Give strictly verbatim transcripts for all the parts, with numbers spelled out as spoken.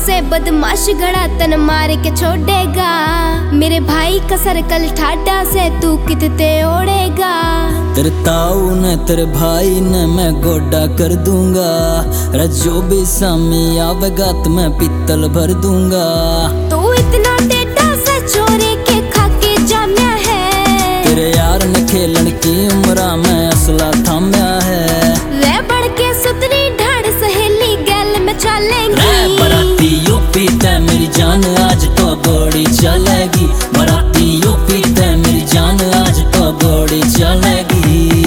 से बदमाश घड़ा तन मार के छोड़ेगा। मेरे भाई का सर्कल ठाडा से तू कितने ओढ़ेगा। तेरे ताऊ ने तेरे भाई ने मैं गोडा कर दूंगा। जो भी सामी आवेगा तो मैं पित्तल भर दूंगा। तू इतना टेढ़ा सा चोरे के खाके जाम्या है। तेरे यार ने खेलन की उम्र में असला थाम्या है। रे बढ़ के सुतरी ढाड़ सहेली गैल में चलेंगी। रे बराती यूपी ते मेरी जान आज तो गोड़ी चलेगी। बराती यूपी ते मेरी जान आज तो गोड़ी चलेगी।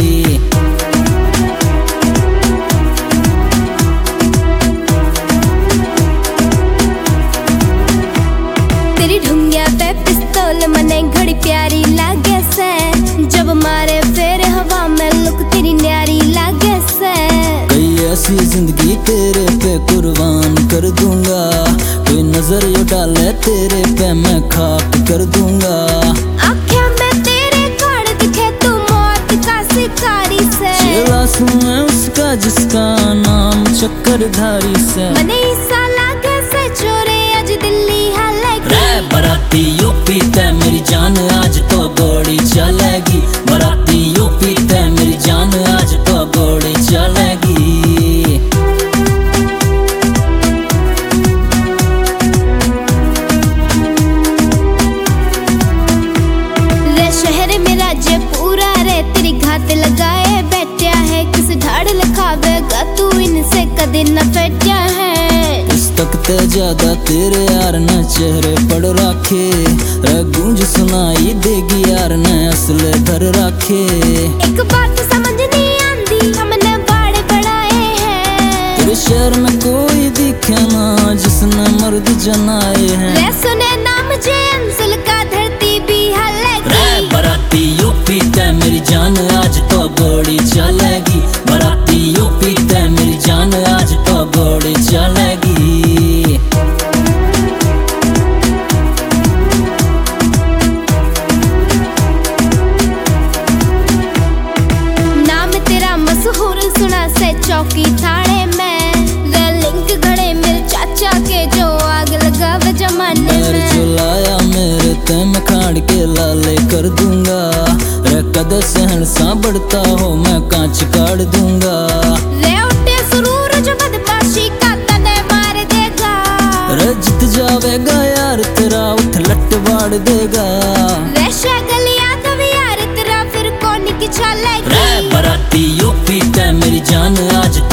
तेरी ढूंगिया पे पिस्तौल मने घड़ी प्यारी लागे से। जब मारे फेर हवा में लुक तेरी न्यारी लागे से। कोई ऐसी जिंदगी तेरे पे कुर्बान कर दूंगा। कोई नजर यो डाले तेरे पे मैं खाक कर दूंगा। आँखें में तेरे काड़ दिखे तू मौत का शिकारी से। चेला सुने उसका जिसका नाम चक्करधारी से। मने ईसा लागे से चोरे आज दिल्ली हालेगी। रे बराती यूपी ते मेरी जान आज तो गोड़ी चलेगी। बराती यूपी ते मेरी जान आज तो गोड़ी चलेगी। रे शहर में राज्य पूरा रे तेरी घात लगाए बैठा है। किस ढाड़ लिखावेगा तू इनसे कदे न फटा है। इस तक ते ज्यादा तेरे यार ने चेहरे पड़ रखे। रे गूंज सुनाई देगी यार ने असले धर रखे। एक बात समझ नहीं आंदी हमने बाड़ बढ़ाए हैं। तेरे शहर में कोई दिखे ना जिसने मर्द जनाए हैं। रे सुने नाम जे अंसुल का धरती भी हलेगी। रे बराती यूपी ते मेरी जान आज तो गोड़ी चलेगी। बराती यूपी ते मेरी जान आज तो गोड़ी चलेगी। नाम तेरा मशहूर सुना से चौकी थाने में। रे लिंक घड़े मेरे चाचा के जो आग लगावे जमाने पैर में। झुलाया मेरे ते मैं खाड़ के लाले कर दूंगा। रे कद सहन सा बढ़ता हो मैं कांच काट दूंगा। रे उठे सुरूर जो बदमाशी का तने मार देगा। रे जित जावेगा यार तेरा उठ लट बाड़ देगा। रे शगल यादव यार तेरा फिर कौन की चलेगी। रे बराती यूपी ते मेरी जान आज